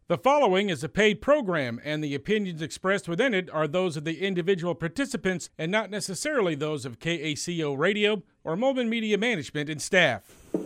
The following is a paid program, and the opinions expressed within it are those of the individual participants and not necessarily those of KACO Radio or Molman Media Management and staff.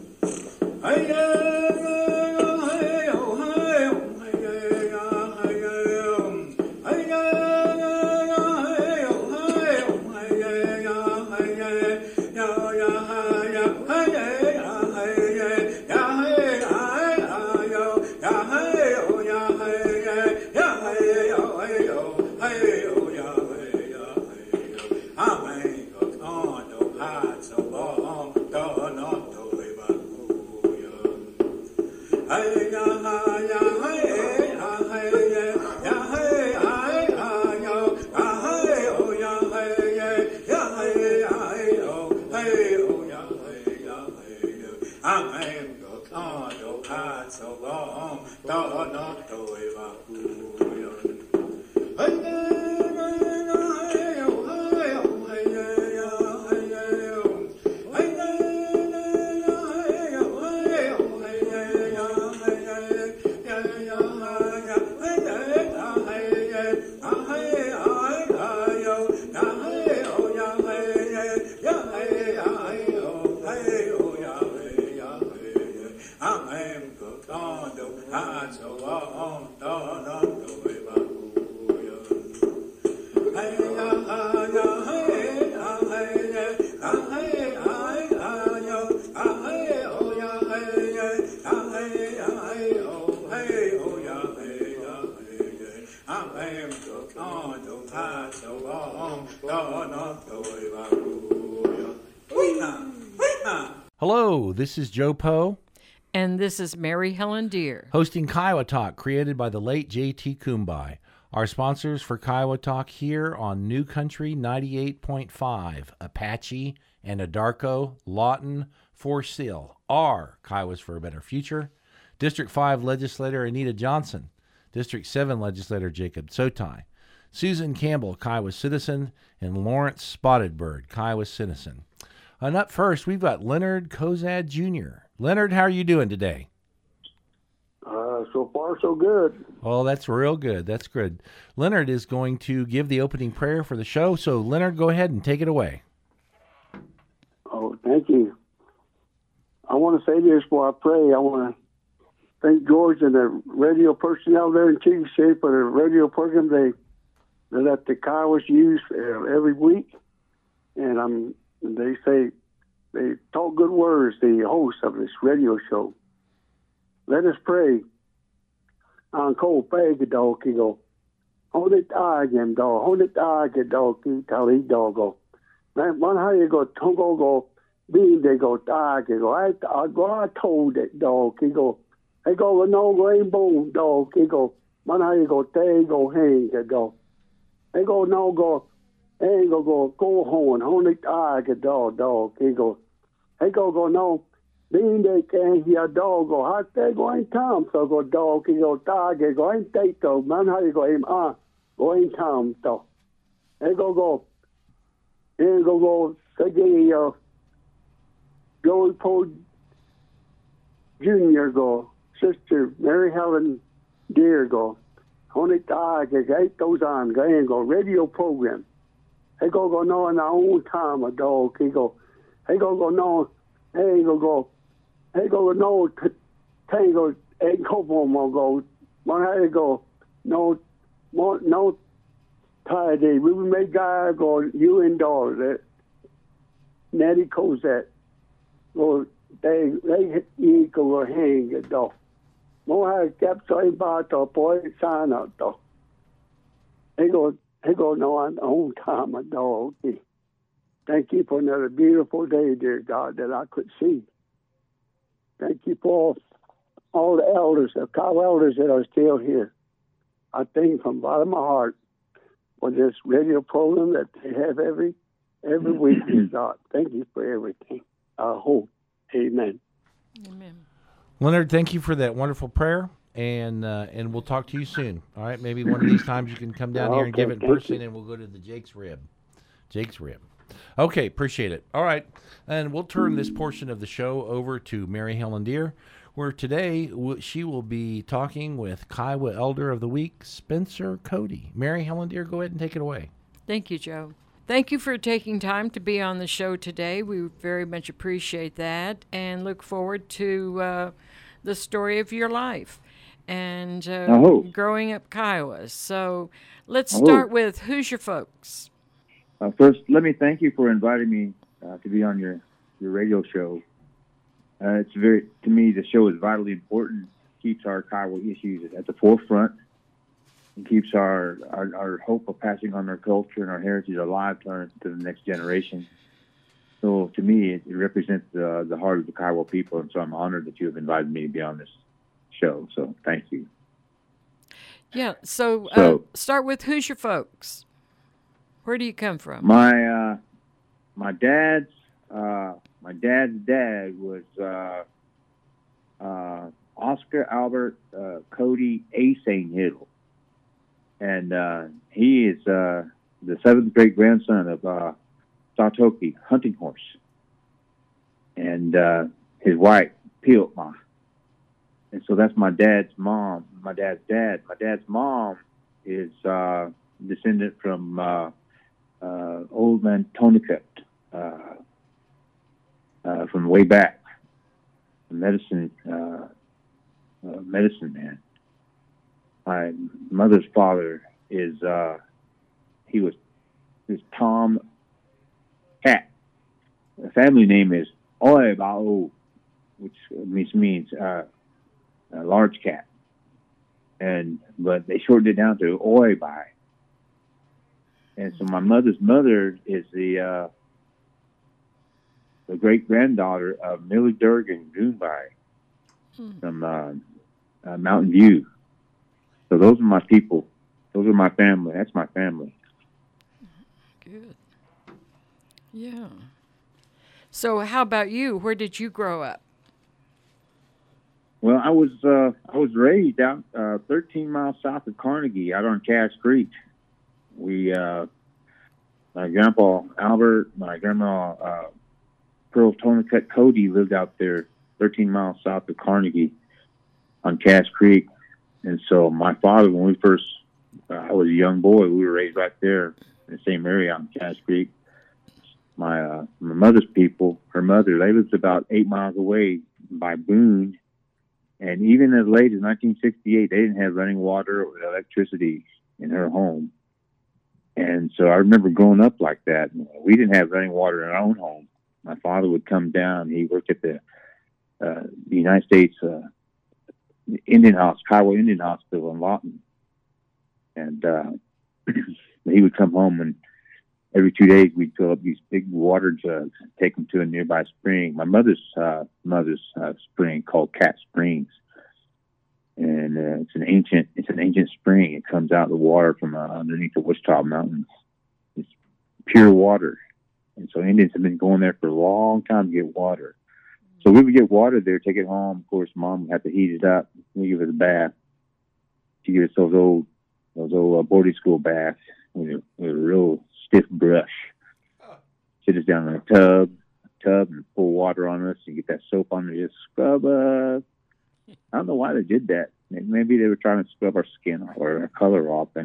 Hello, this is Joe Poe. And this is Mary Helen Deer. Hosting Kiowa Talk, created by the late J.T. Kumbai. Our sponsors for Kiowa Talk here on New Country 98.5, Apache, Anadarko, Lawton, Forest Hill are Kiowas for a Better Future. District 5 Legislator Anita Johnson. District 7 Legislator Jacob Sotai. Susan Campbell, Kiowa Citizen, and Lawrence Spotted Bird, Kiowa Citizen. And up first, we've got Leonard Kozad Jr. Leonard, how are you doing today? So far, so good. Oh, that's real good. That's good. Leonard is going to give the opening prayer for the show. So, Leonard, go ahead and take it away. Oh, thank you. I want to say this before I pray. I want to thank George and the radio personnel there in Chief City for the radio program they let the Kiowas use every week. And they say they talk good words, the host of this radio show. Let us pray. On cold bag dog, he go. Hold it again, dog. Hold it again, dog. Tell he dog go. Man, one how you go, tongo go. Bean they go, dog. He go. I told it, dog. He go. He go. No rainbow, dog. He go. Man how you go. They go hang the dog. He go. No go. He go home. Hold it again, dog. He go. He go no. Being they can hear dog go, how they going come? So go dog, he go dog, he go ain't take though, man, how you go him going come though. He go. He go, say Joey Poe Jr. go, Sister Mary Helen Deer go, only dog, he eight goes on, go radio program. He go no in our own time a dog, he go no, he go. He go no tango ain't couple more go. One how go no tidy. We make guy go you and dog that Nettie Cosette. Go they you go hang it though. More how kept so about the boy sign out though. He go no on own time a dog. Thank you for another beautiful day, dear God, that I could see. Thank you for all the elders, the Kiowa elders that are still here. I thank from the bottom of my heart for this radio program that they have every week, dear God. Thank you for everything. I hope. Amen. Amen. Leonard, thank you for that wonderful prayer, and we'll talk to you soon. All right, maybe one of these times you can come down here and give it in person, and we'll go to the Jake's Rib. Okay, appreciate it. All right, and we'll turn this portion of the show over to Mary Helen Deer where today she will be talking with Kiowa Elder of the Week, Spencer Cody. Mary Helen Deere, go ahead and take it away. Thank you, Joe. Thank you for taking time to be on the show today. We very much appreciate that and look forward to the story of your life and growing up Kiowa. So let's start with who's your folks? First, let me thank you for inviting me to be on your radio show. To me, the show is vitally important. Keeps our Kiowa issues at the forefront and keeps our hope of passing on our culture and our heritage alive to the next generation. So to me, it represents the heart of the Kiowa people, and so I'm honored that you have invited me to be on this show. So thank you. Yeah, so start with who's your folks? Where do you come from? My dad's dad was Oscar Albert Cody A. St. Hiddle, and he is the seventh great grandson of Satoki Hunting Horse, and his wife Piltma, and so that's my dad's mom. My dad's dad. My dad's mom is descendant from Old Man Tonicut, from way back, medicine man. My mother's father is Tom Cat. The family name is Oi Bao, which means large cat, but they shortened it down to Oi Bai. And so my mother's mother is the great granddaughter of Millie Durgan Goonbai from Mountain View. So those are my people. Those are my family. That's my family. Good. Yeah. So how about you? Where did you grow up? Well, I was raised out 13 miles south of Carnegie, out on Cass Creek. My grandpa Albert, my grandma Pearl Tonicut Cody lived out there 13 miles south of Carnegie on Cass Creek. And so my father, when we first, I was a young boy, we were raised right there in the same area on Cass Creek. My mother's people, her mother, they lived about 8 miles away by Boone. And even as late as 1968, they didn't have running water or electricity in her home. And so I remember growing up like that. We didn't have running water in our own home. My father would come down. He worked at the United States Indian Hospital, Kiowa Indian Hospital in Lawton. And he would come home, and every 2 days we'd fill up these big water jugs and take them to a nearby spring. My mother's spring called Cat Springs. And it's an ancient spring. It comes out of the water from underneath the Wichita Mountains. It's pure water. And so Indians have been going there for a long time to get water. So we would get water there, take it home. Of course, Mom would have to heat it up. We give it a bath. She gives us those old boarding school baths with a real stiff brush. Sit us down in a tub and pour water on us and get that soap on it, just scrub us. I don't know why they did that. Maybe they were trying to scrub our skin or our color off in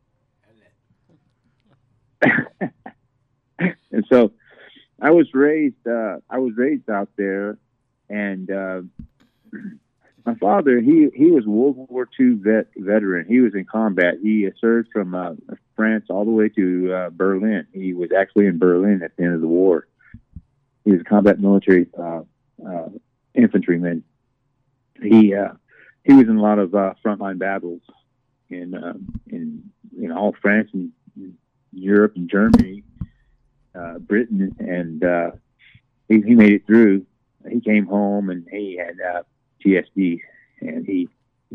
it. And so I was raised out there, and my father, he was a World War II veteran. He was in combat. He served from France all the way to Berlin. He was actually in Berlin at the end of the war. He was a combat military infantryman. He was in a lot of frontline battles in all France and Europe and Germany, Britain, and he made it through. He came home and he had PTSD, and he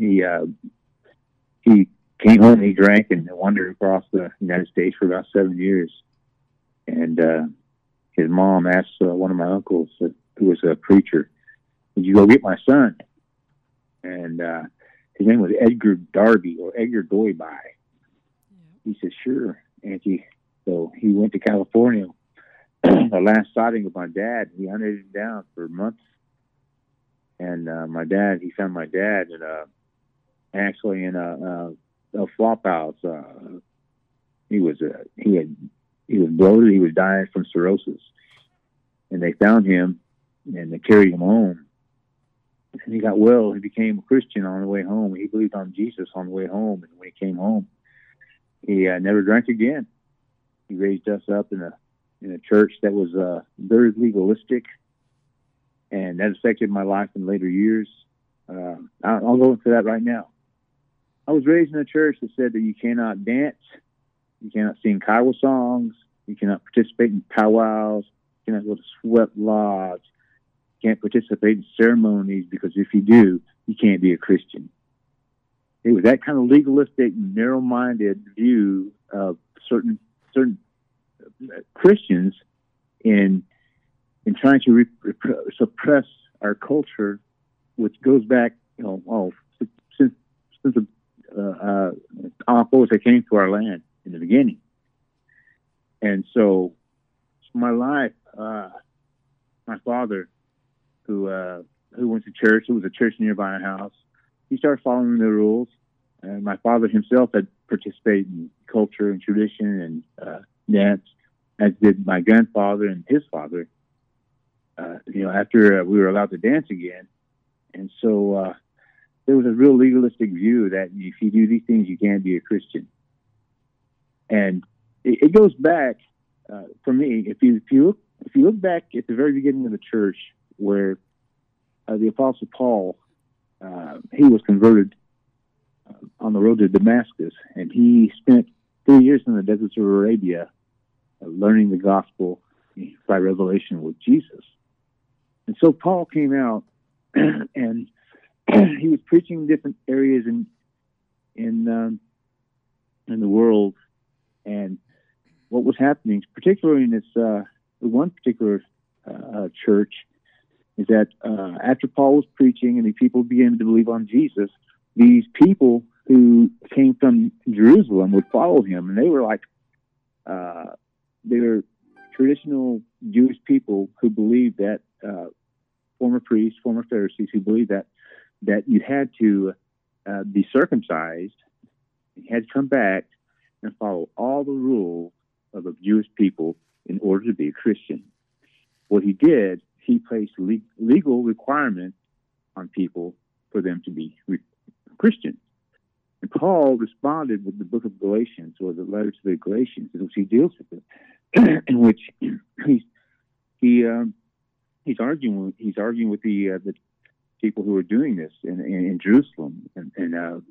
came home and he drank and wandered across the United States for about 7 years. And his mom asked one of my uncles, who was a preacher, "Would you go get my son?" And his name was Edgar Darby, or Edgar Doibai. He said, "Sure, Auntie." So he went to California. The last sighting of my dad, he hunted him down for months. And he found my dad actually in a flop house. He was bloated. He was dying from cirrhosis, and they found him and they carried him home. And he got well. He became a Christian on the way home. He believed on Jesus on the way home. And when he came home, he never drank again. He raised us up in a church that was very legalistic, and that affected my life in later years. I'll go into that right now. I was raised in a church that said that you cannot dance, you cannot sing Kiowa songs, you cannot participate in powwows, you cannot go to sweat lodge, you can't participate in ceremonies, because if you do, you can't be a Christian. It was that kind of legalistic, narrow-minded view of certain Christians in trying to suppress our culture, which goes back, since the Alphas that came to our land in the beginning. And so, my life, my father, who went to church, there was a church nearby our house, he started following the rules. And my father himself had participated in culture and tradition and dance, as did my grandfather and his father. After we were allowed to dance again. And so there was a real legalistic view that if you do these things, you can't be a Christian. And it goes back, for me, if you look back at the very beginning of the church, where the Apostle Paul, he was converted on the road to Damascus, and he spent 3 years in the deserts of Arabia learning the gospel by revelation with Jesus. And so Paul came out and he was preaching different areas in the world, and what was happening, particularly in this one particular church, is that after Paul was preaching and the people began to believe on Jesus, these people who came from Jerusalem would follow him, and they were like they were traditional Jewish people who believed that former priests, former Pharisees, who believed that you had to be circumcised, you had to come back and follow all the rules of the Jewish people in order to be a Christian. What he did, he placed legal requirements on people for them to be Christians. And Paul responded with the book of Galatians, or the letter to the Galatians, in which he deals with it, in which he's arguing with the people who are doing this in Jerusalem, and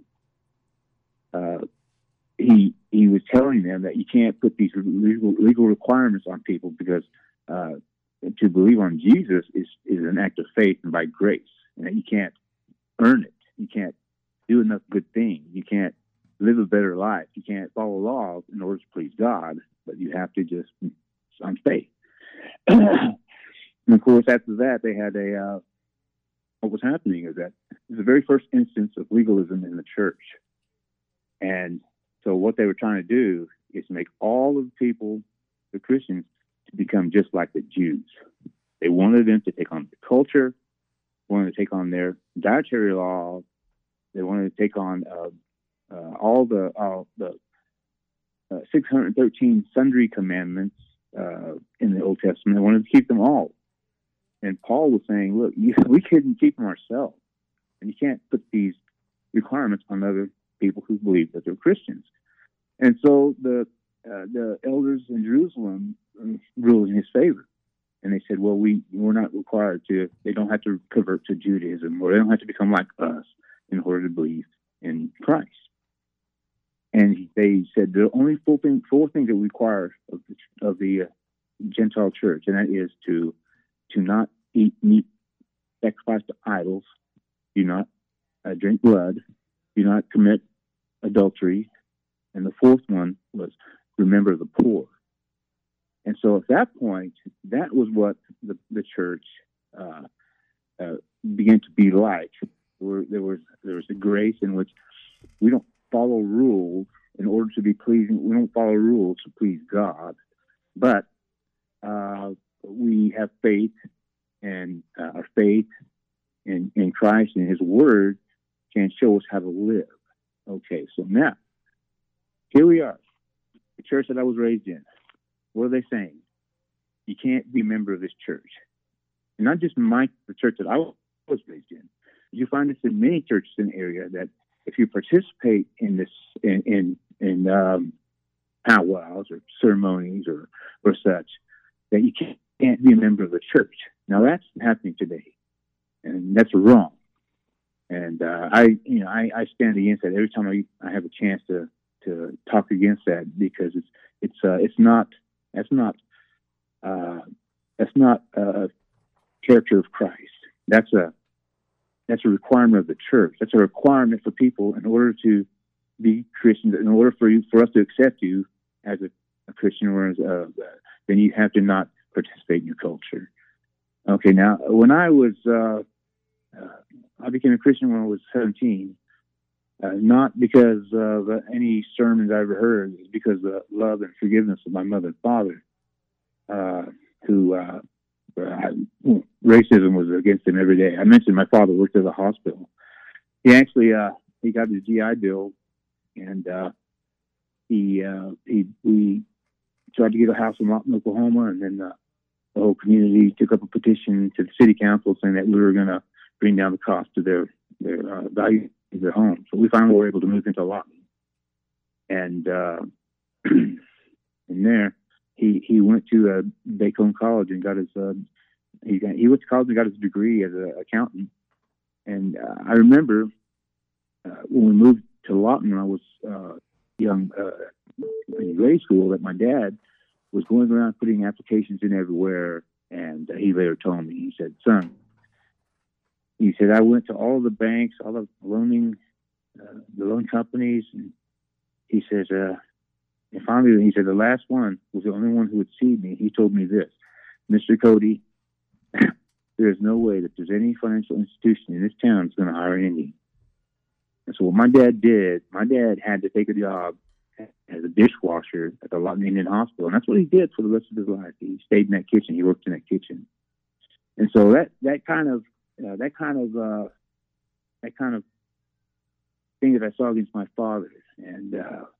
he was telling them that you can't put these legal requirements on people, because to believe on Jesus is an act of faith and by grace, and that you can't earn it. You can't do enough good things. You can't live a better life. You can't follow laws in order to please God, but you have to just on faith. And of course, after that, they had what was happening is that it was the very first instance of legalism in the church. And so what they were trying to do is make all of the people, the Christians, to become just like the Jews. They wanted them to take on the culture, wanted to take on their dietary laws, they wanted to take on all the 613 sundry commandments in the Old Testament. They wanted to keep them all. And Paul was saying, look, we couldn't keep them ourselves. And you can't put these requirements on other people who believe that they're Christians. And so the elders in Jerusalem ruled in his favor. And they said, well, we're not required to, they don't have to convert to Judaism, or they don't have to become like us in order to believe in Christ. And they said the only four things that we require of the Gentile church, and that is to not eat meat sacrificed to idols, do not drink blood, do not commit adultery, and the fourth one was remember the poor. And so at that point, that was what the church began to be like. Where there was a grace in which we don't follow rules in order to be pleasing. We don't follow rules to please God, but we have faith, and our faith in Christ and His Word can show us how to live. Okay, so now, here we are, the church that I was raised in. What are they saying? You can't be a member of this church. And not just the church that I was raised in. You find this in many churches in the area, that if you participate in this, in powwows or ceremonies or such, that you can't be a member of the church. Now that's happening today, and that's wrong. And I stand against that every time I have a chance to talk against that, because that's not a character of Christ. That's a requirement of the church. That's a requirement for people in order to be Christians. In order for us to accept you as a Christian, or then you have to not participate in your culture. Okay, now when I became a Christian when I was 17. Not because of any sermons I ever heard, it's because of the love and forgiveness of my mother and father, who racism was against them every day. I mentioned my father worked at a hospital. He actually he got his GI Bill, and we tried to get a house in Lawton, Oklahoma, and then the whole community took up a petition to the city council saying that we were going to bring down the cost of their value of their home. So we finally were able to move into Lawton, and and there he went to Bacone College and got his he went to college and got his degree as an accountant. And I remember when we moved to Lawton when I was young in grade school, that my dad was going around putting applications in everywhere. And he later told me, he said, "Son," he said, "I went to all the banks, all the loan companies." And he says, and finally, he said, the last one was the only one who would see me. He told me this: "Mr. Cody, there is no way that there's any financial institution in this town that's going to hire an Indian." And so what my dad did, my dad had to take a job as a dishwasher at the Lawton Indian Hospital. And that's what he did for the rest of his life. He stayed in that kitchen. He worked in that kitchen. And so that kind of thing that I saw against my father, and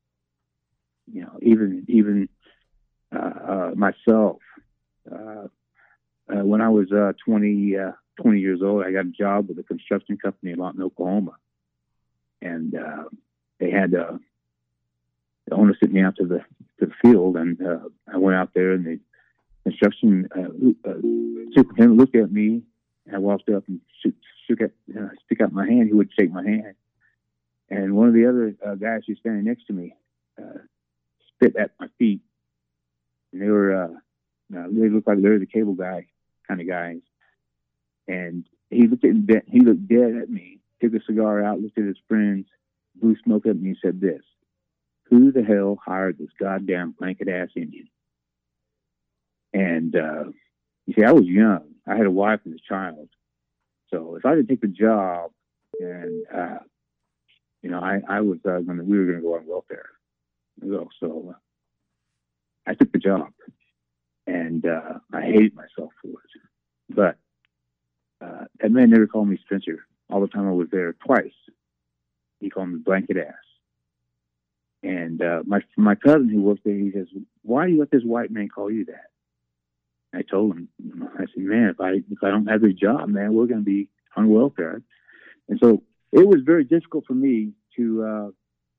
even myself, when I was 20 years old, I got a job with a construction company in Lawton, Oklahoma, and they had the owner sent me out to the field, and I went out there, and the construction superintendent looked at me. I walked up and stick out my hand. He would shake my hand. And one of the other guys who was standing next to me spit at my feet. And they looked like they were the cable guy kind of guys. And he looked dead at me, took a cigar out, looked at his friends, blew smoke at me, and said this: "Who the hell hired this goddamn blanket-ass Indian?" And you see, I was young. I had a wife and a child. So if I didn't take the job, and we were going to go on welfare. So I took the job, and I hated myself for it. But that man never called me Spencer. All the time I was there, twice, he called me blanket ass. And my cousin who worked there, he says, "Why do you let this white man call you that?" I told him, I said, "Man, if I don't have a job, man, we're going to be on welfare." And so it was very difficult for me to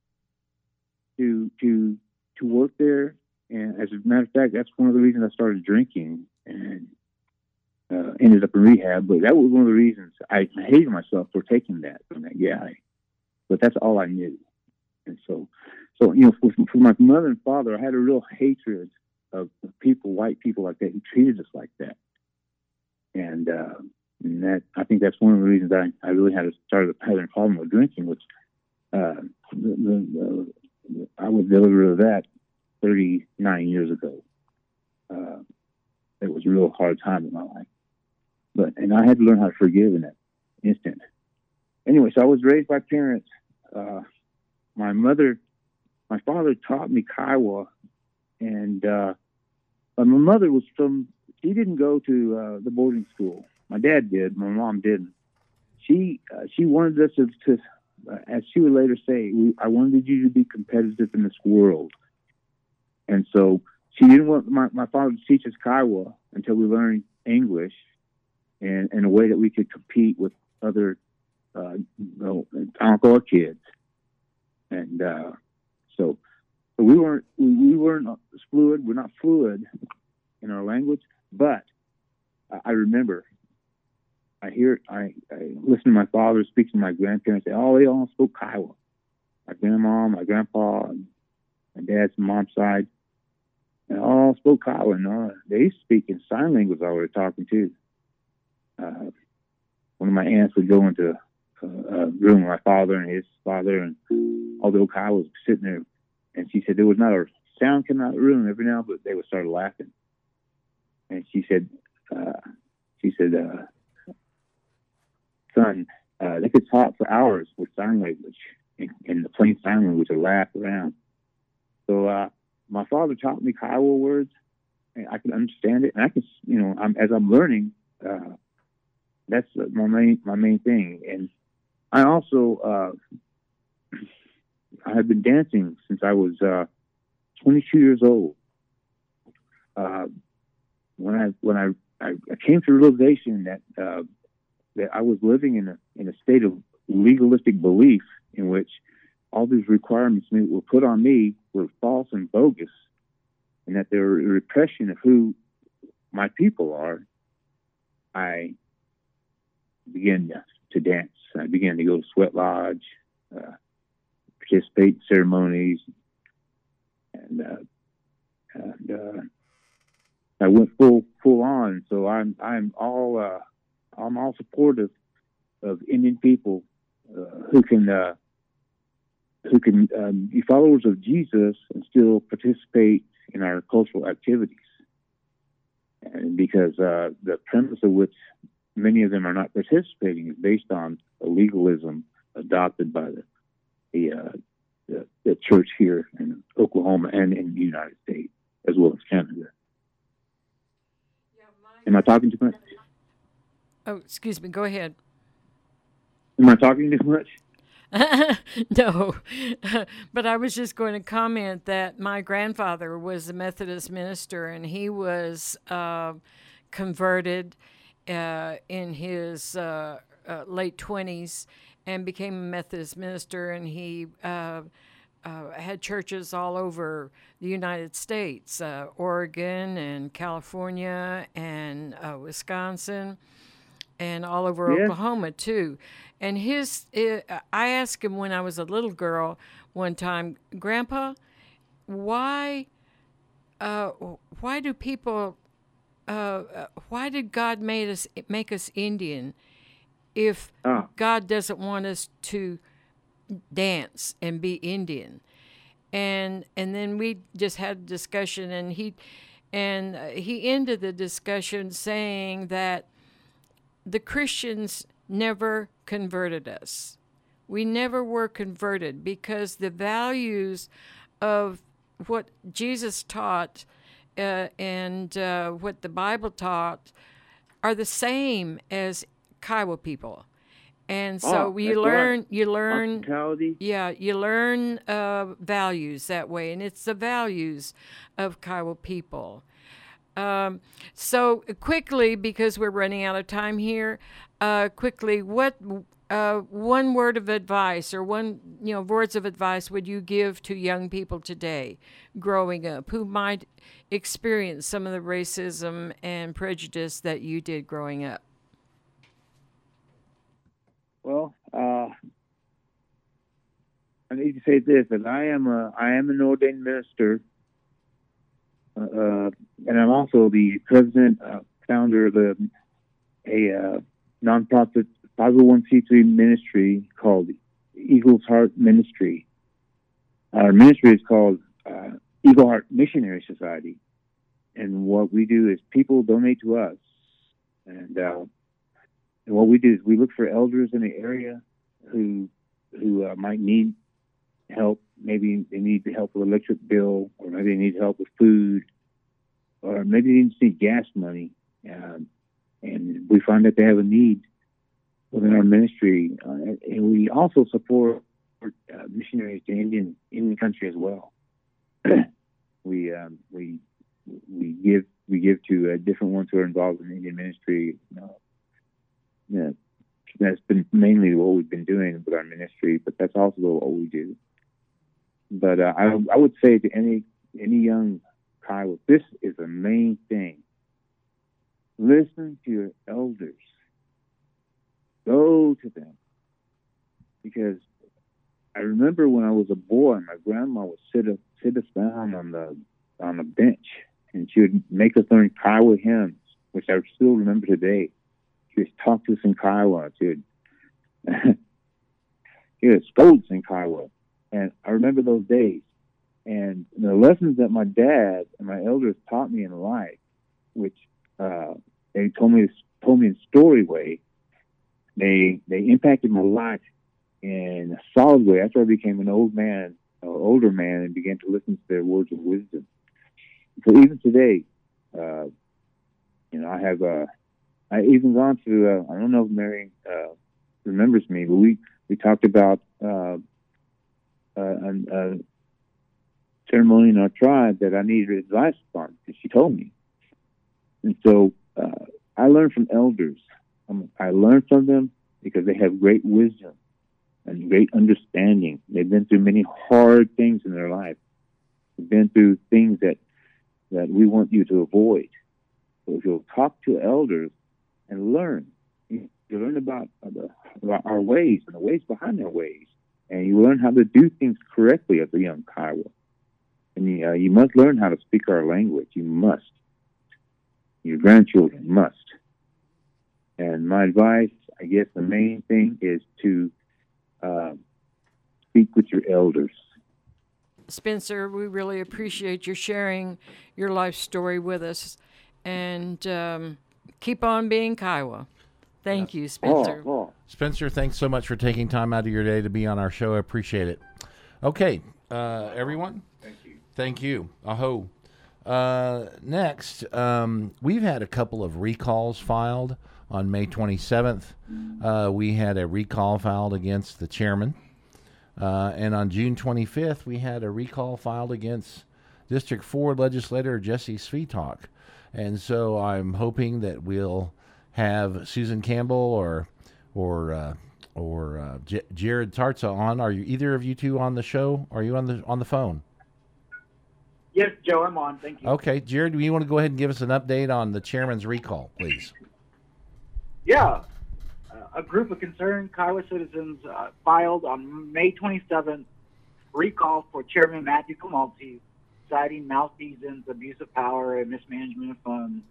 work there. And as a matter of fact, that's one of the reasons I started drinking and ended up in rehab. But that was one of the reasons I hated myself for taking that from that guy. But that's all I knew. And so for my mother and father, I had a real hatred of people, white people like that, who treated us like that. And that, I think that's one of the reasons I really had to start having a problem with drinking, which I was delivered of that 39 years ago. It was a real hard time in my life. And I had to learn how to forgive in that instant. Anyway, so I was raised by parents. My father taught me Kiowa, and but my mother she didn't go to the boarding school. My dad did, my mom didn't. she wanted us to as she would later say, I wanted you to be competitive in this world. And so she didn't want my father to teach us Kiowa until we learned English and in a way that we could compete with other encore kids. And so we weren't fluid. We're not fluid in our language, but I remember I listen to my father speak to my grandparents. They all spoke Kiowa. My grandma, my grandpa, and my dad's mom's side, they all spoke Kiowa. And they used to speak in sign language while we were talking too. One of my aunts would go into a room with my father and his father, and all the old Kiowas were sitting there. And she said there was not a sound coming out of the room every now, but they would start laughing. And she said, son, they could talk for hours with sign language in the plain sign language or laugh around. So my father taught me Kiowa words, and I can understand it, and I can, as I'm learning, that's my main thing. And I also I have been dancing since I was 22 years old. When I came to the realization that I was living in a state of legalistic belief in which all these requirements were put on me were false and bogus, and that they were a repression of who my people are, I began to dance. I began to go to Sweat Lodge, participate in ceremonies, and I went full on. So I'm all supportive of Indian people who can be followers of Jesus and still participate in our cultural activities. And because the premise of which many of them are not participating is based on a legalism adopted by the church here in Oklahoma and in the United States, as well as Canada. Am I talking too much? Oh, excuse me. Go ahead. Am I talking too much? No, but I was just going to comment that my grandfather was a Methodist minister, and he was converted in his late 20s and became a Methodist minister, and he had churches all over the United States, Oregon and California and Wisconsin, and all over Oklahoma too. And I asked him when I was a little girl one time, Grandpa, why do people, why did God make us Indian if God doesn't want us to dance and be Indian? And then we just had a discussion, and he ended the discussion saying that the Christians never converted us. We never were converted because the values of what Jesus taught and what the Bible taught are the same as Kiowa people. And so you learn, hospitality. Yeah, you learn values that way, and it's the values of Kiowa people. So quickly, because we're running out of time here, quickly, what one word of advice or words of advice would you give to young people today growing up who might experience some of the racism and prejudice that you did growing up? Well, I need to say this, that I am an ordained minister, and I'm also the president, founder of a nonprofit 501c3 ministry called Eagle's Heart Ministry. Our ministry is called Eagle Heart Missionary Society, and what we do is people donate to us, and what we do is we look for elders in the area who might need help. Maybe they need help with electric bill, or maybe they need help with food, or maybe they just need gas money. And we find that they have a need, within our ministry, and we also support missionaries to Indian country as well. we give to different ones who are involved in Indian ministry. Yeah, that's been mainly what we've been doing with our ministry, but that's also what we do. But I would say to any young Kiowa, this is the main thing. Listen to your elders. Go to them. Because I remember when I was a boy, my grandma would sit us down on the bench, and she would make us learn Kiowa hymns, which I still remember today. She would talk to us in Kiowa. She would scold us in Kiowa. And I remember those days. And the lessons that my dad and my elders taught me in life, which they told me in story way, they impacted my life in a solid way after I became an older man, and began to listen to their words of wisdom. So even today, I even gone to, I don't know if Mary remembers me, but we talked about a ceremony in our tribe that I needed advice on, and she told me. And so I learned from elders. I learned from them because they have great wisdom and great understanding. They've been through many hard things in their life. They've been through things that we want you to avoid. So if you'll talk to elders and learn, you learn about our ways and the ways behind our ways, and you learn how to do things correctly as a young Kiowa. And you must learn how to speak our language. You must. Your grandchildren must. And my advice, I guess the main thing is to speak with your elders. Spencer, we really appreciate you sharing your life story with us. And keep on being Kiowa. Thank you, Spencer. Spencer, thanks so much for taking time out of your day to be on our show. I appreciate it. Okay, everyone. Thank you. Aho. Next, we've had a couple of recalls filed on May 27th. We had a recall filed against the chairman. And on June 25th, we had a recall filed against District 4 legislator Jesse Svitak. And so I'm hoping that we'll have Susan Campbell or Jared Tarza on. Are you either of you two on the show? Are you on the phone? Yes, Joe, I'm on. Thank you. Okay, Jared, do you want to go ahead and give us an update on the chairman's recall, please? Yeah. A group of concerned Kiowa citizens filed on May 27th recall for Chairman Matthew Comalti, citing malfeasance, abuse of power, and mismanagement of funds.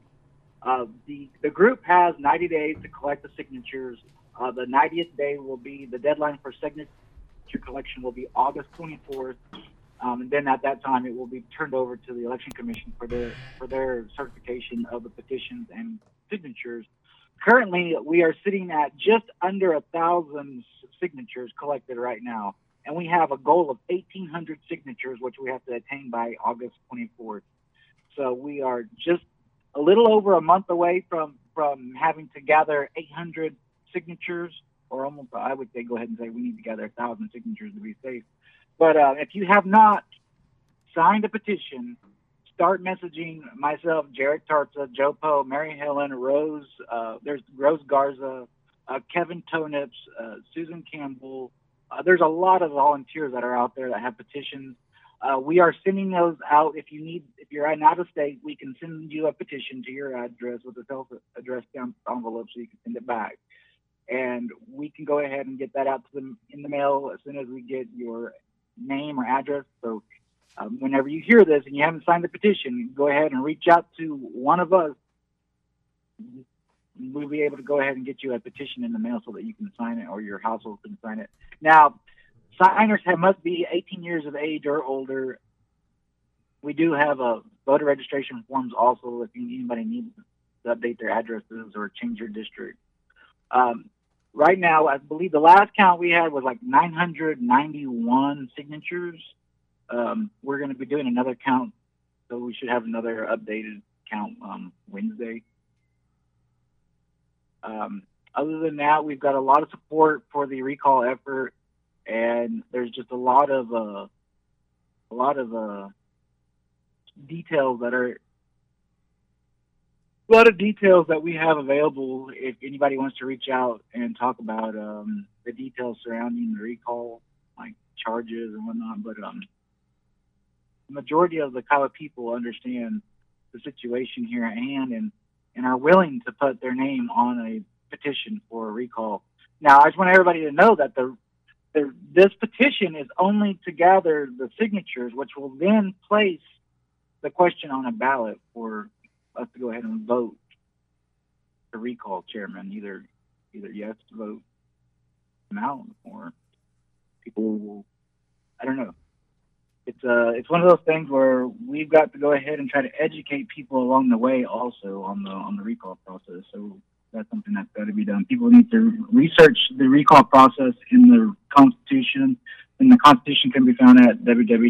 The group has 90 days to collect the signatures. The 90th day will be the deadline for signature collection will be August 24th. And then at that time, it will be turned over to the Election Commission for their certification of the petitions and signatures. Currently, we are sitting at just under 1,000 signatures collected right now, and we have a goal of 1,800 signatures, which we have to attain by August 24th. So we are just a little over a month away from having to gather 800 signatures, or almost, I would say, go ahead and say we need to gather 1,000 signatures to be safe. But if you have not signed a petition, start messaging myself, Jared Tarza, Joe Poe, Mary Helen, Rose, there's Rose Garza, Kevin Tonips, Susan Campbell. There's a lot of volunteers that are out there that have petitions. We are sending those out. If you're out of state, we can send you a petition to your address with a self-addressed envelope so you can send it back. And we can go ahead and get that out to them in the mail as soon as we get your name or address. So whenever you hear this and you haven't signed the petition, go ahead and reach out to one of us. We'll be able to go ahead and get you a petition in the mail so that you can sign it, or your household can sign it. Now, signers must be 18 years of age or older. We do have voter registration forms also if anybody needs to update their addresses or change your district. Right now, I believe the last count we had was like 991 signatures. We're going to be doing another count, so we should have another updated count Wednesday. other than that, we've got a lot of support for the recall effort, and there's just a lot of details that we have available if anybody wants to reach out and talk about the details surrounding the recall, like charges and whatnot. But the majority of the Kiowa people understand the situation here at hand and are willing to put their name on a petition for a recall. Now, I just want everybody to know that this petition is only to gather the signatures, which will then place the question on a ballot for us to go ahead and vote to recall chairman. Either yes to vote him out, or people will, I don't know. It's one of those things where we've got to go ahead and try to educate people along the way also on the recall process. So that's something that's got to be done. People need to research the recall process in the Constitution, and the Constitution can be found at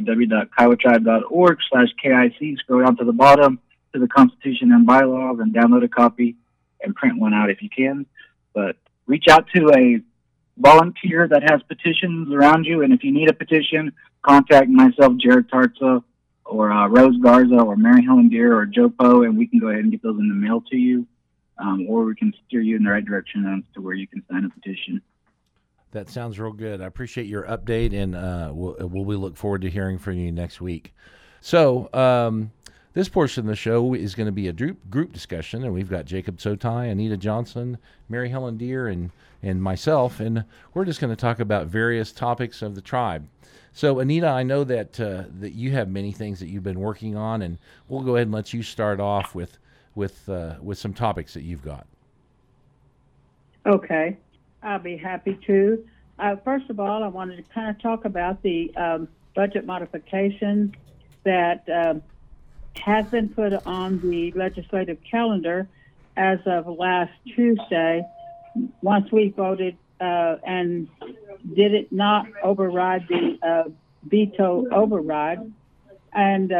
www.kiowatribe.org/KIC. Scroll down to the bottom to the Constitution and bylaws and download a copy and print one out if you can. But reach out to a volunteer that has petitions around you, and if you need a petition, contact myself, Jared Tarza, or Rose Garza, or Mary Helen Deere, or Joe Poe, and we can go ahead and get those in the mail to you, or we can steer you in the right direction as to where you can sign a petition. That sounds real good. I appreciate your update, and we look forward to hearing from you next week. So this portion of the show is going to be a group discussion, and we've got Jacob Sotai, Anita Johnson, Mary Helen Deere, and myself, and we're just going to talk about various topics of the tribe. So, Anita, I know that that you have many things that you've been working on, and we'll go ahead and let you start off with some topics that you've got. Okay, I'll be happy to. First of all, I wanted to kind of talk about the budget modifications that have been put on the legislative calendar as of last Tuesday. Once we voted and did it not override the veto override, and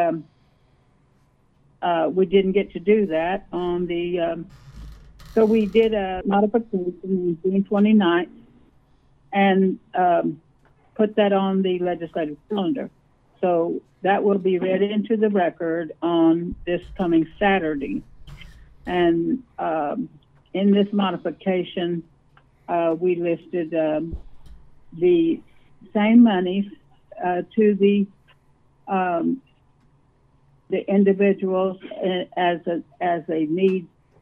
we didn't get to do that on the. So we did a modification on June 29th and put that on the legislative calendar. So that will be read into the record on this coming Saturday. And in this modification, we listed the same monies to the individuals as a need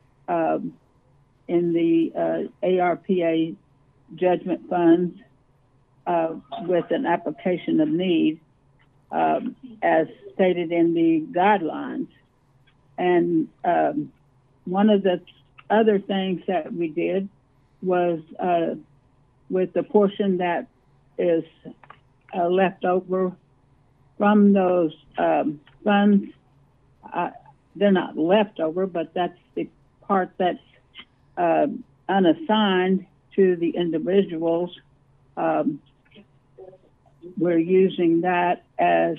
in the ARPA judgment funds with an application of need as stated in the guidelines. And one of the other things that we did was with the portion that is left over from those funds, they're not left over, but that's the part that's unassigned to the individuals. We're using that as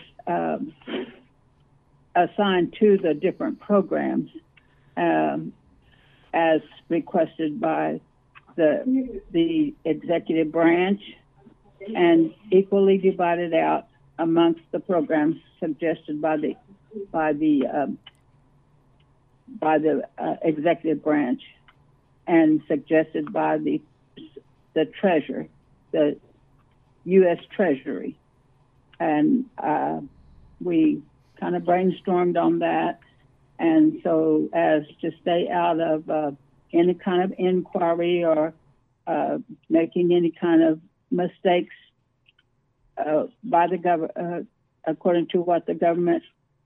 assigned to the different programs as requested by the executive branch and equally divided out amongst the programs suggested by the executive branch and suggested by the treasurer, the U.S. Treasury. And we kind of brainstormed on that. And so as to stay out of any kind of inquiry or making any kind of mistakes by the government, according to what the government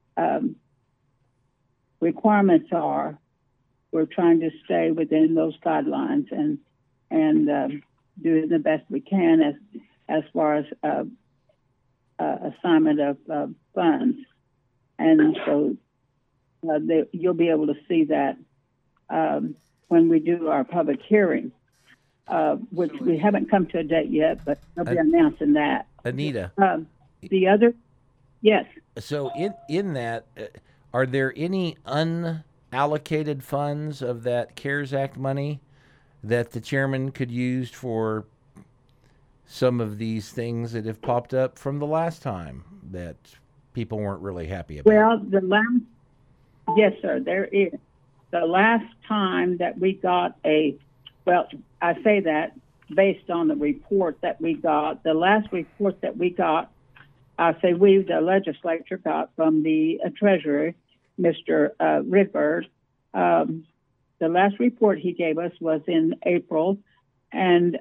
requirements are, we're trying to stay within those guidelines and do the best we can as far as assignment of funds. And so you'll be able to see that when we do our public hearing, which we haven't come to a date yet, but they'll be announcing that. Anita. The other, yes. So in that, are there any unallocated funds of that CARES Act money that the chairman could use for some of these things that have popped up from the last time that people weren't really happy about? Well, yes, sir, there is. The last time that we got I say that based on the report that we got. The last report that we got, the legislature got from the Treasurer, Mr. Ridberg. The last report he gave us was in April, and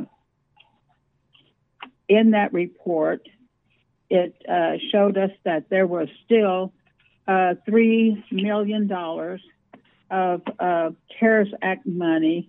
in that report, it showed us that there was still $3 million of CARES Act money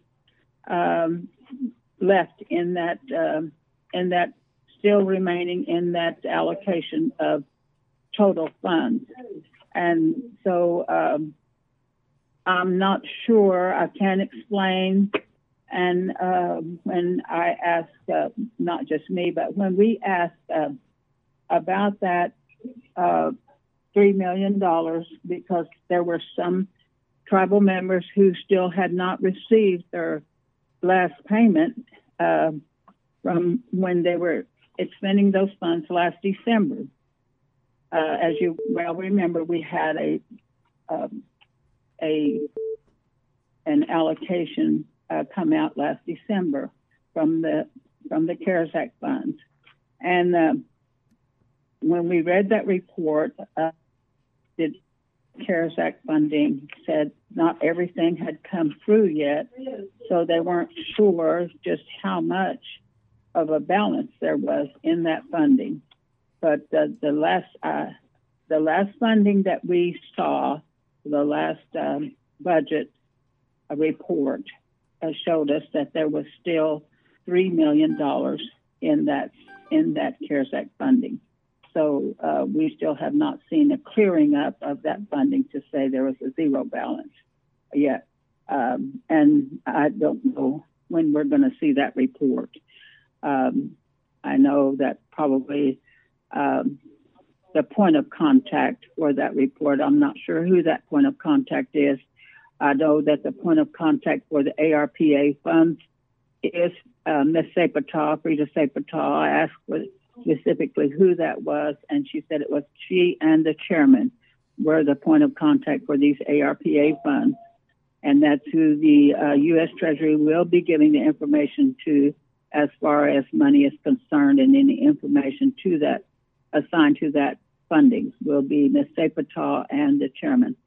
left in that still remaining in that allocation of total funds. And so I'm not sure, I can't explain. And when I asked, not just me, but when we asked about that $3 million, because there were some tribal members who still had not received their last payment from when they were expending those funds last December. As you well remember, we had an allocation come out last December from the CARES Act funds, and when we read that report, the CARES Act funding said not everything had come through yet, so they weren't sure just how much of a balance there was in that funding. But the last funding that we saw, the last budget report, showed us that there was still $3 million in that CARES Act funding. So we still have not seen a clearing up of that funding to say there was a zero balance yet. And I don't know when we're going to see that report. I know that probably the point of contact for that report, I'm not sure who that point of contact is. I know that the point of contact for the ARPA funds is Ms. Sepetau, Frida Sepetau. I asked specifically who that was, and she said it was she and the chairman were the point of contact for these ARPA funds, and that's who the U.S. Treasury will be giving the information to as far as money is concerned, and any information to that assigned to that funding will be Ms. Sepetau and the chairman.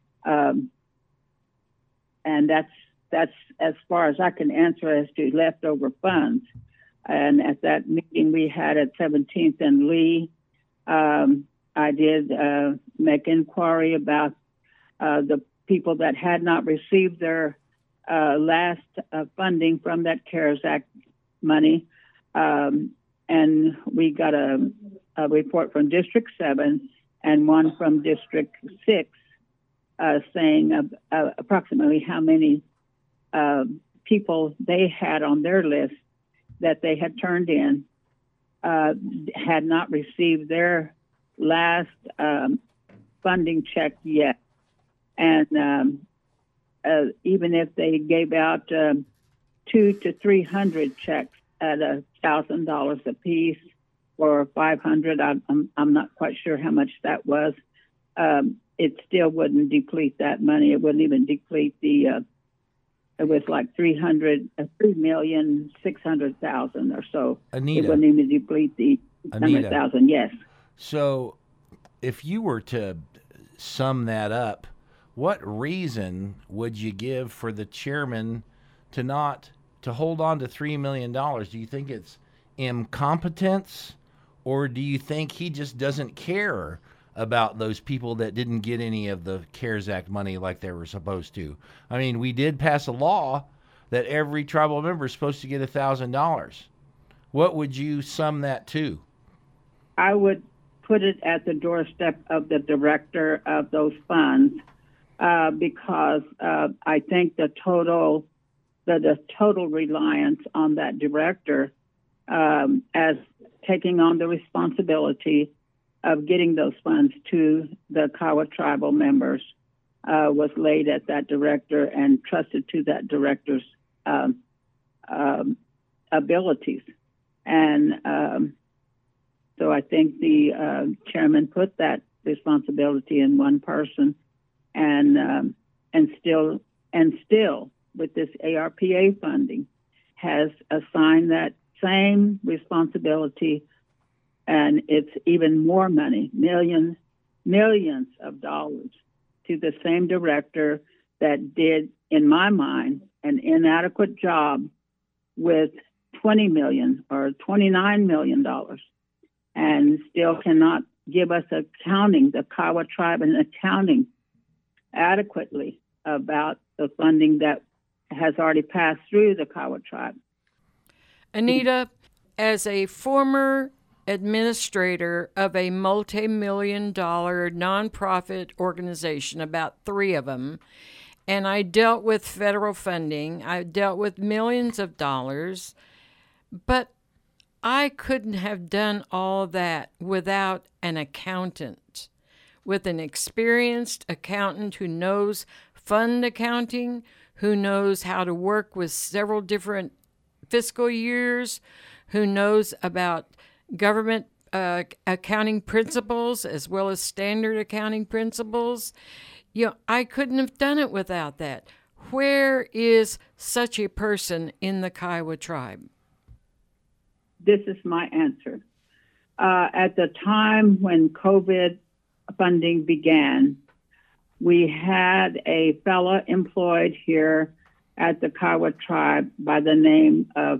And that's as far as I can answer as to leftover funds. And at that meeting we had at 17th and Lee, I did make inquiry about the people that had not received their last funding from that CARES Act money. And we got a report from District 7 and one from District 6 saying approximately how many people they had on their list that they had turned in, had not received their last funding check yet. And even if they gave out 200 to 300 checks at $1,000 a piece or 500, I'm not quite sure how much that was, it still wouldn't deplete that money. It wouldn't even deplete the it was like 3,600,000 or so. Anita, it wouldn't even deplete the 100,000. Yes. So, if you were to sum that up, what reason would you give for the chairman to hold on to $3 million? Do you think it's incompetence, or do you think he just doesn't care about those people that didn't get any of the CARES Act money like they were supposed to? I mean, we did pass a law that every tribal member is supposed to get $1,000. What would you sum that to? I would put it at the doorstep of the director of those funds, because I think the total reliance on that director as taking on the responsibility of getting those funds to the Kiowa tribal members was laid at that director and trusted to that director's abilities. And so I think the chairman put that responsibility in one person, and still with this ARPA funding has assigned that same responsibility, and it's even more money, millions of dollars, to the same director that did, in my mind, an inadequate job with $20 million or $29 million, and still cannot give us accounting, the Kiowa tribe, an accounting adequately about the funding that has already passed through the Kiowa tribe. Anita, as a former administrator of a multi-million-dollar nonprofit organization, about 3 of them, and I dealt with federal funding, I dealt with millions of dollars, but I couldn't have done all that without an accountant, with an experienced accountant who knows fund accounting, who knows how to work with several different fiscal years, who knows about government accounting principles as well as standard accounting principles. You know, I couldn't have done it without that. Where is such a person in the Kiowa tribe? This is my answer. At the time when COVID funding began, we had a fellow employed here at the Kiowa tribe by the name of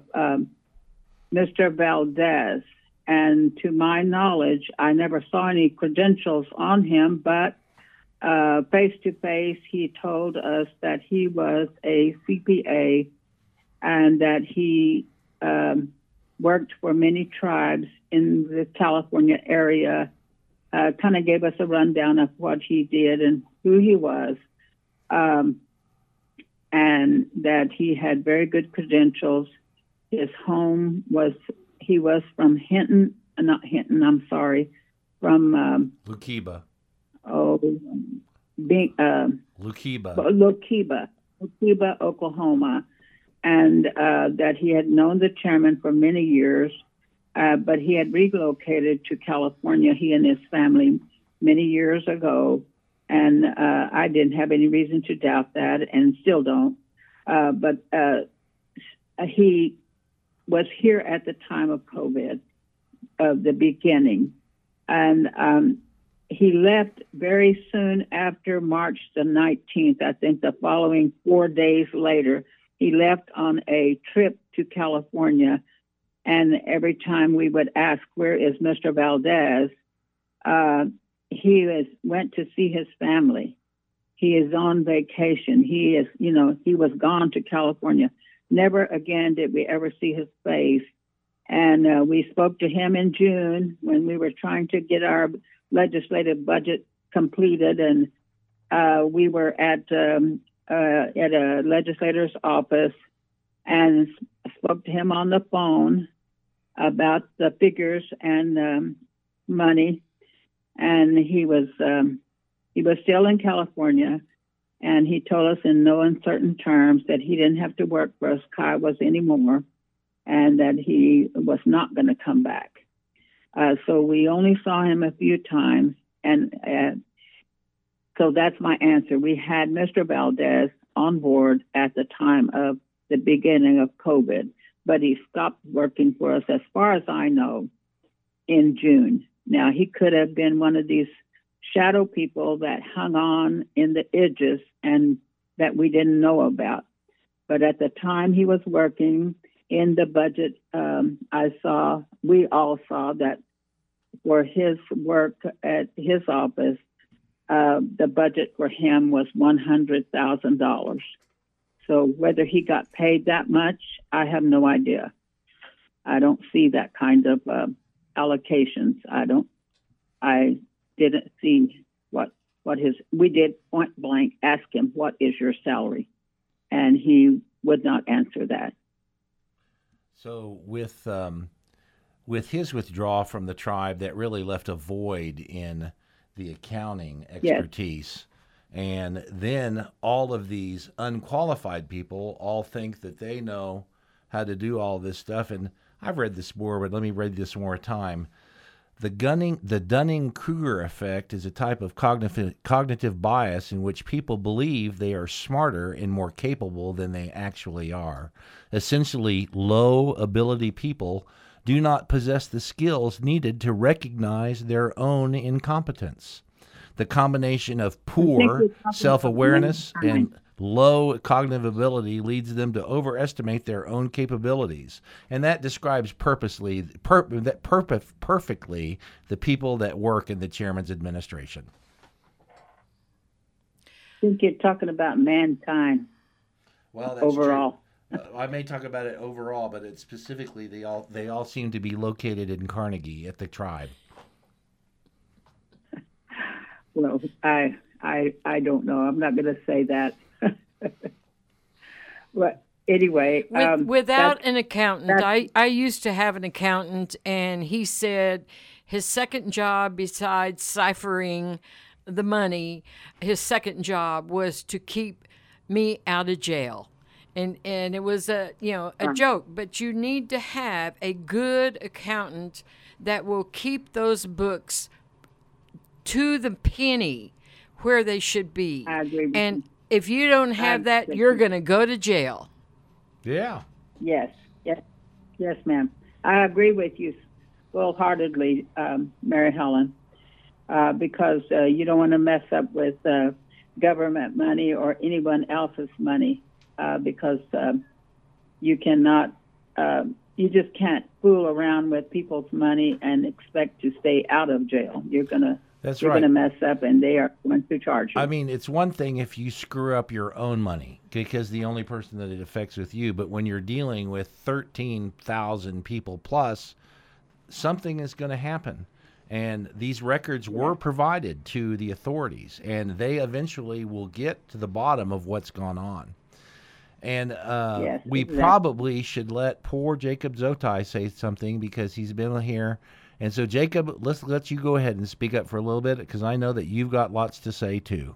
Mr. Valdez. And to my knowledge, I never saw any credentials on him, but face to face, he told us that he was a CPA and that he worked for many tribes in the California area, kind of gave us a rundown of what he did and who he was, and that he had very good credentials. His home was, he was from from Lukiba. Lukiba, Oklahoma, and that he had known the chairman for many years, but he had relocated to California, he and his family, many years ago, and I didn't have any reason to doubt that, and still don't. But he was here at the time of COVID, of the beginning, and he left very soon after March the 19th. I think the following 4 days later, he left on a trip to California. And every time we would ask, where is Mr. Valdez? He went to see his family. He is on vacation. He was gone to California. Never again did we ever see his face. And we spoke to him in June when we were trying to get our legislative budget completed. And we were at a legislator's office and spoke to him on the phone about the figures and money. And he was still in California, and he told us in no uncertain terms that he didn't have to work for us Kiowas anymore, and that he was not going to come back. So we only saw him a few times, and so that's my answer. We had Mr. Valdez on board at the time of the beginning of COVID, but he stopped working for us, as far as I know, in June. Now, he could have been one of these shadow people that hung on in the edges and that we didn't know about. But at the time he was working in the budget, we all saw that for his work at his office, the budget for him was $100,000. So whether he got paid that much, I have no idea. I don't see that kind of allocations. I didn't see we did point blank ask him, what is your salary? And he would not answer that. So with his withdrawal from the tribe, that really left a void in the accounting expertise. Yes. And then all of these unqualified people all think that they know how to do all this stuff. And I've read this more, but let me read this one more time. The Dunning-Kruger effect is a type of cognitive bias in which people believe they are smarter and more capable than they actually are. Essentially, low-ability people do not possess the skills needed to recognize their own incompetence. The combination of poor self-awareness and low cognitive ability leads them to overestimate their own capabilities, and that describes perfectly the people that work in the chairman's administration. I think you're talking about mankind. Well, that's overall. True. I may talk about it overall, but it's specifically they all seem to be located in Carnegie at the tribe. Well, I don't know. I'm not going to say that. But anyway, without an accountant, I used to have an accountant, and he said his second job besides ciphering the money, his second job was to keep me out of jail. And it was a joke, but you need to have a good accountant that will keep those books to the penny where they should be. I agree with and you. If you don't have that, you're going to go to jail. Yeah. Yes, ma'am. I agree with you wholeheartedly, Mary Helen, because you don't want to mess up with government money or anyone else's money, because you cannot, you just can't fool around with people's money and expect to stay out of jail. You're going to mess up, and they are going to charge you. I mean, it's one thing if you screw up your own money, because the only person that it affects with you. But when you're dealing with 13,000 people plus, something is going to happen. And these records were provided to the authorities, and they eventually will get to the bottom of what's gone on. And we probably should let poor Jacob Zotai say something, because he's been here. And so, Jacob, let's let you go ahead and speak up for a little bit, because I know that you've got lots to say, too.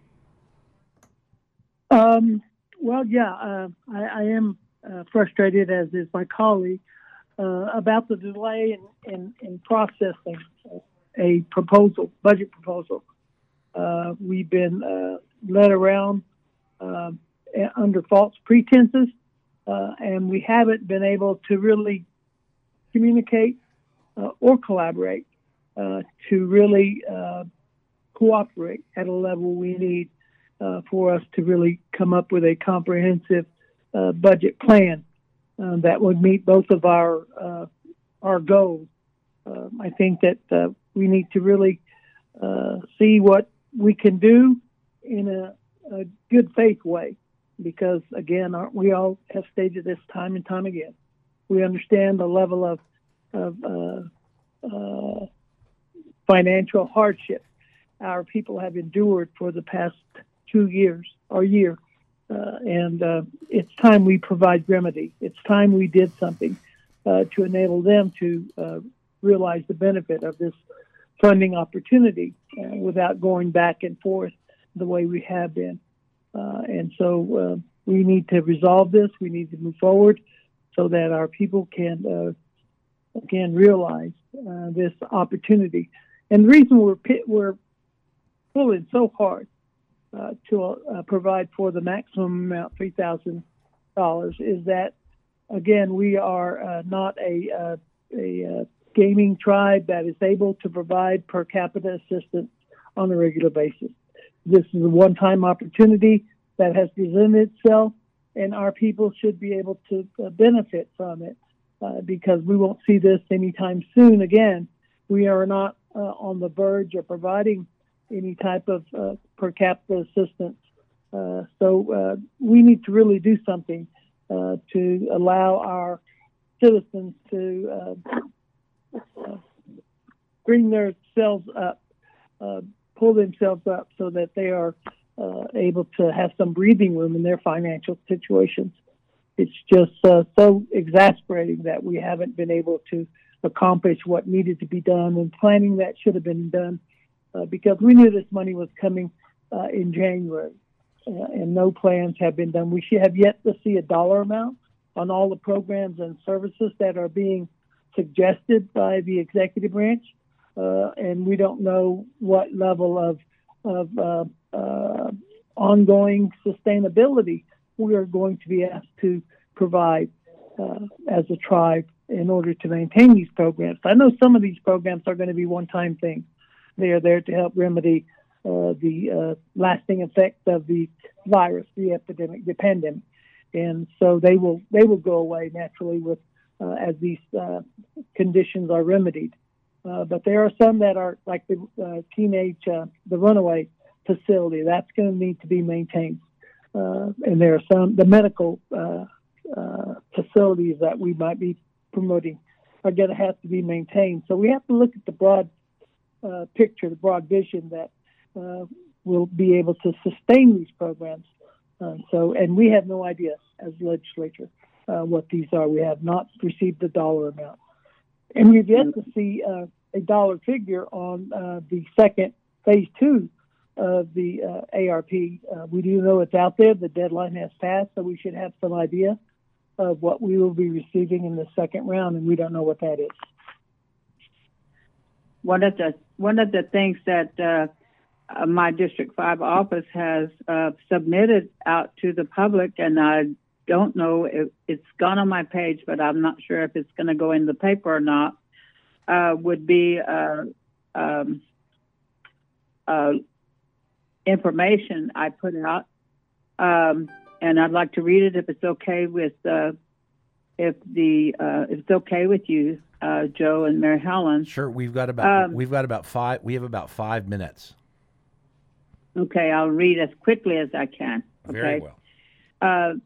Well, yeah, I am frustrated, as is my colleague, about the delay in processing a budget proposal. We've been led around under false pretenses, and we haven't been able to really communicate or collaborate to really cooperate at a level we need for us to really come up with a comprehensive budget plan that would meet both of our goals. I think that we need to really see what we can do in a good faith way, because, again, we all have stated this time and time again. We understand the level of financial hardship our people have endured for the past 2 years or year. And it's time we provide remedy. It's time we did something to enable them to realize the benefit of this funding opportunity without going back and forth the way we have been. And so we need to resolve this. We need to move forward so that our people can realize this opportunity. And the reason we're pulling so hard to provide for the maximum amount, $3,000, is that, again, we are not a gaming tribe that is able to provide per capita assistance on a regular basis. This is a one-time opportunity that has presented itself, and our people should be able to benefit from it, because we won't see this anytime soon again. We are not on the verge of providing any type of per capita assistance. So we need to really do something to allow our citizens to bring themselves up, pull themselves up so that they are able to have some breathing room in their financial situations. It's just so exasperating that we haven't been able to accomplish what needed to be done and planning that should have been done, because we knew this money was coming in January, and no plans have been done. We should have yet to see a dollar amount on all the programs and services that are being suggested by the executive branch, and we don't know what level of ongoing sustainability we are going to be asked to provide as a tribe in order to maintain these programs. I know some of these programs are going to be one-time things. They are there to help remedy the lasting effects of the virus, the epidemic, the pandemic, and so they will go away naturally with as these conditions are remedied. But there are some that are like the the runaway facility that's going to need to be maintained, and there are some the medical facilities that we might be promoting are going to have to be maintained. So we have to look at the broad picture, the broad vision that will be able to sustain these programs. And we have no idea as legislature what these are. We have not received a dollar amount, and we've yet to see a dollar figure on the second phase 2 of the ARP. We do know it's out there. The deadline has passed, so we should have some idea of what we will be receiving in the second round, and we don't know what that is. One of the things that my District 5 office has submitted out to the public, and I don't know if it's gone on my page, but I'm not sure if it's going to go in the paper or not, would be information I put out, and I'd like to read it if it's okay with if it's okay with you, Joe and Mary Helen. Sure, we have about 5 minutes. Okay, I'll read as quickly as I can. Okay? Very well.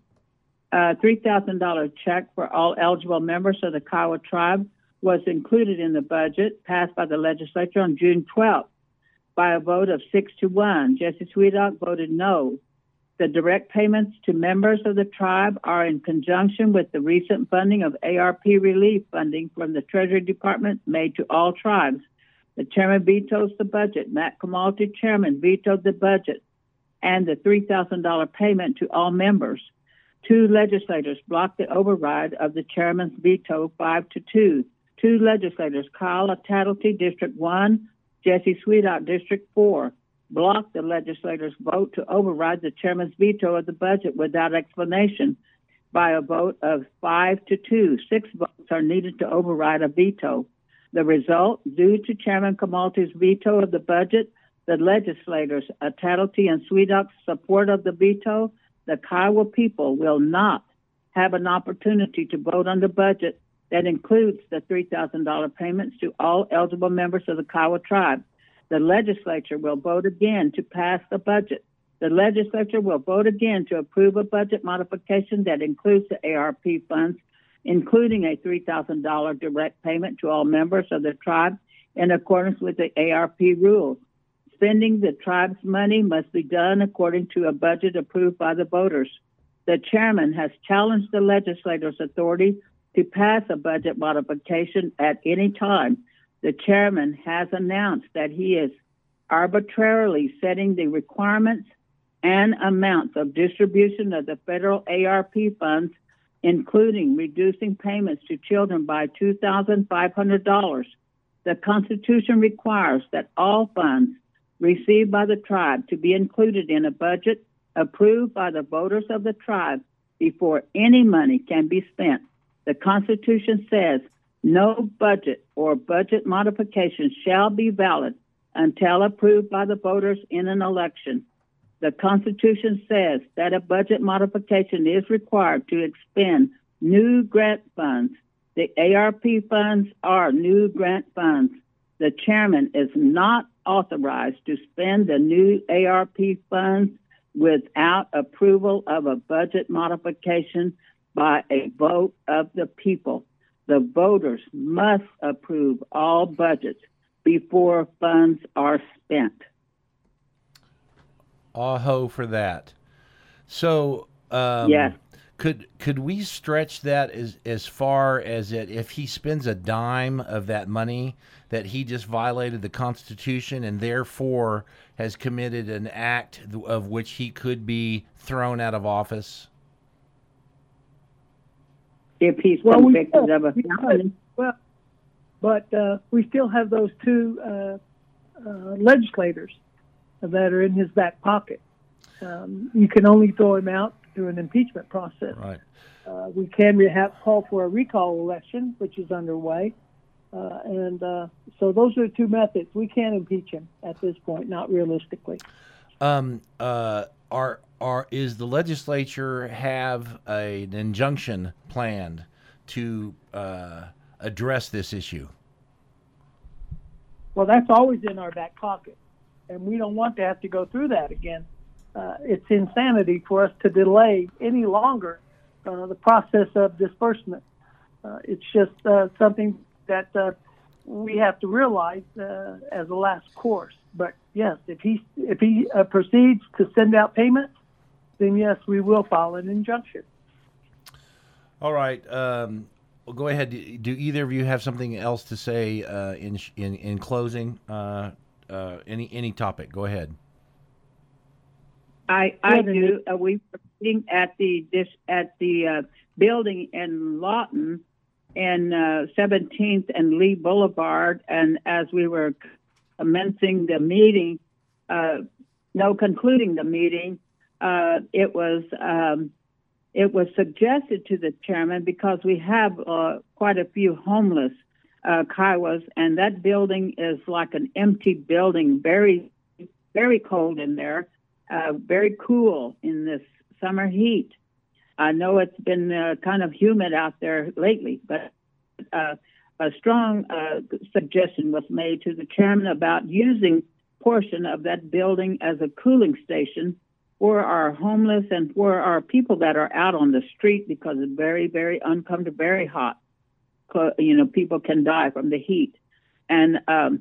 $3,000 check for all eligible members of the Kiowa tribe was included in the budget passed by the legislature on June 12th by a vote of 6-1. Jesse Sweedock voted no. The direct payments to members of the tribe are in conjunction with the recent funding of ARP relief funding from the Treasury Department made to all tribes. The chairman vetoes the budget. Matt Kamalti, chairman, vetoed the budget and the $3,000 payment to all members. 2 legislators blocked the override of the chairman's veto 5-2. 2 legislators, Kyle Tattletee, District 1, Jesse Sweedock, District 4, blocked the legislators' vote to override the chairman's veto of the budget without explanation by a vote of 5-2. 6 votes are needed to override a veto. The result, due to Chairman Kamalti's veto of the budget, the legislators, Tattletee and Sweedock's support of the veto, the Kiowa people will not have an opportunity to vote on the budget that includes the $3,000 payments to all eligible members of the Kiowa tribe. The legislature will vote again to pass the budget. The legislature will vote again to approve a budget modification that includes the ARP funds, including a $3,000 direct payment to all members of the tribe in accordance with the ARP rules. Spending the tribe's money must be done according to a budget approved by the voters. The chairman has challenged the legislators' authority to pass a budget modification at any time. The chairman has announced that he is arbitrarily setting the requirements and amounts of distribution of the federal ARP funds, including reducing payments to children by $2,500. The Constitution requires that all funds received by the tribe to be included in a budget approved by the voters of the tribe before any money can be spent. The Constitution says no budget or budget modification shall be valid until approved by the voters in an election. The Constitution says that a budget modification is required to expend new grant funds. The ARP funds are new grant funds. The chairman is not authorized to spend the new ARP funds without approval of a budget modification by a vote of the people. The voters must approve all budgets before funds are spent. Aho for that. So, yes. Could we stretch that as far as that if he spends a dime of that money, that he just violated the Constitution and therefore has committed an act of which he could be thrown out of office? If he's convicted of a felony. Well, but we still have those two legislators that are in his back pocket. You can only throw him out through an impeachment process. Right. We can call for a recall election, which is underway. And so those are the two methods. We can't impeach him at this point, not realistically. Is the legislature have an injunction planned to address this issue? Well, that's always in our back pocket, and we don't want to have to go through that again. It's insanity for us to delay any longer the process of disbursement. It's just something that we have to realize as a last course. But yes, if he proceeds to send out payments, then yes, we will file an injunction. All right. Well, go ahead. Do either of you have something else to say in closing? Any topic? Go ahead. I do. We were sitting at the building in Lawton, in 17th and Lee Boulevard, and as we were commencing the meeting, concluding the meeting, it was suggested to the chairman, because we have quite a few homeless Kiowas, and that building is like an empty building, very, very cold in there, very cool in this summer heat. I know it's been kind of humid out there lately, but a strong suggestion was made to the chairman about using portion of that building as a cooling station for our homeless and for our people that are out on the street, because it's very, very uncomfortable, very hot. People can die from the heat. And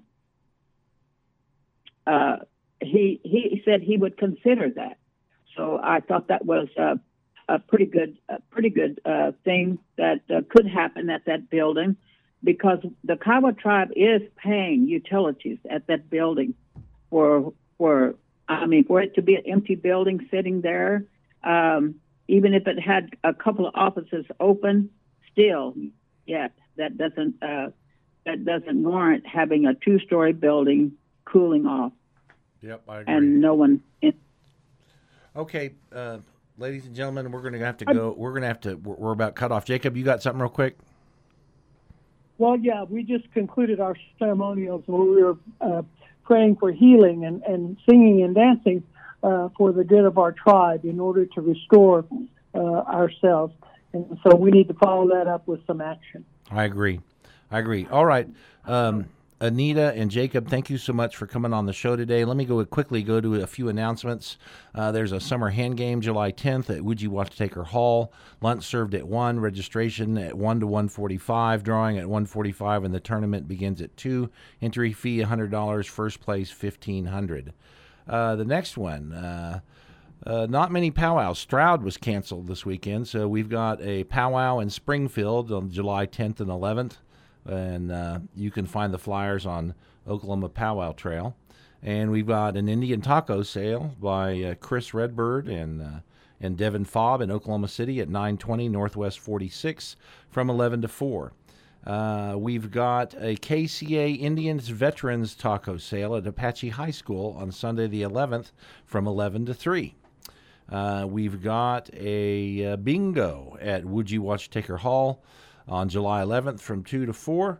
he said he would consider that. So I thought that was a pretty good thing that could happen at that building, because the Kiowa tribe is paying utilities at that building for it to be an empty building sitting there, even if it had a couple of offices open, still, yet that doesn't warrant having a 2-story building cooling off. Yep, I agree. And no one. Okay, ladies and gentlemen, we're going to have to go. We're about cut off. Jacob, you got something real quick? Well, yeah, we just concluded our ceremonials where we were praying for healing and singing and dancing for the good of our tribe in order to restore ourselves. And so we need to follow that up with some action. I agree. All right. Anita and Jacob, thank you so much for coming on the show today. Let me quickly go to a few announcements. There's a summer hand game July 10th at Would You Watch Taker Hall. Lunch served at 1, registration at 1 to 1:45, drawing at 1:45, and the tournament begins at 2. Entry fee $100, first place $1,500. The next one, not many powwows. Stroud was canceled this weekend, so we've got a powwow in Springfield on July 10th and 11th. And you can find the flyers on Oklahoma Powwow Trail. And we've got an Indian taco sale by Chris Redbird and Devin Fobb in Oklahoma City at 920 Northwest 46 from 11 to 4. We've got a KCA Indians Veterans Taco Sale at Apache High School on Sunday the 11th from 11 to 3. We've got a bingo at Would You Watch Taker Hall on July 11th from 2 to 4.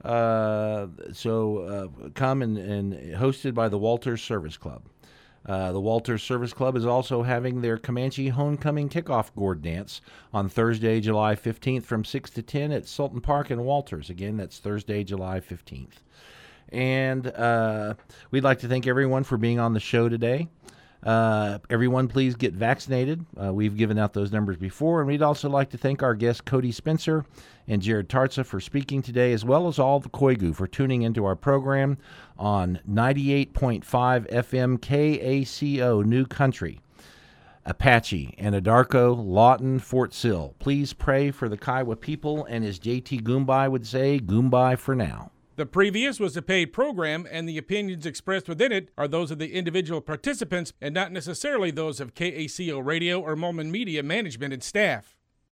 So come and hosted by the Walters Service Club. The Walters Service Club is also having their Comanche Homecoming Kickoff Gourd Dance on Thursday, July 15th from 6 to 10 at Sultan Park in Walters. Again, that's Thursday, July 15th. And we'd like to thank everyone for being on the show today. Everyone, please get vaccinated. We've given out those numbers before, and we'd also like to thank our guests Cody Spencer and Jared Tarza for speaking today, as well as all the Koigu for tuning into our program on 98.5 FM KACO New Country. Apache, Anadarko, Lawton, Fort Sill. Please pray for the Kiowa people, and as JT Goombay would say, Goombay for now. The previous was a paid program, and the opinions expressed within it are those of the individual participants and not necessarily those of KACO Radio or Mulman Media management and staff.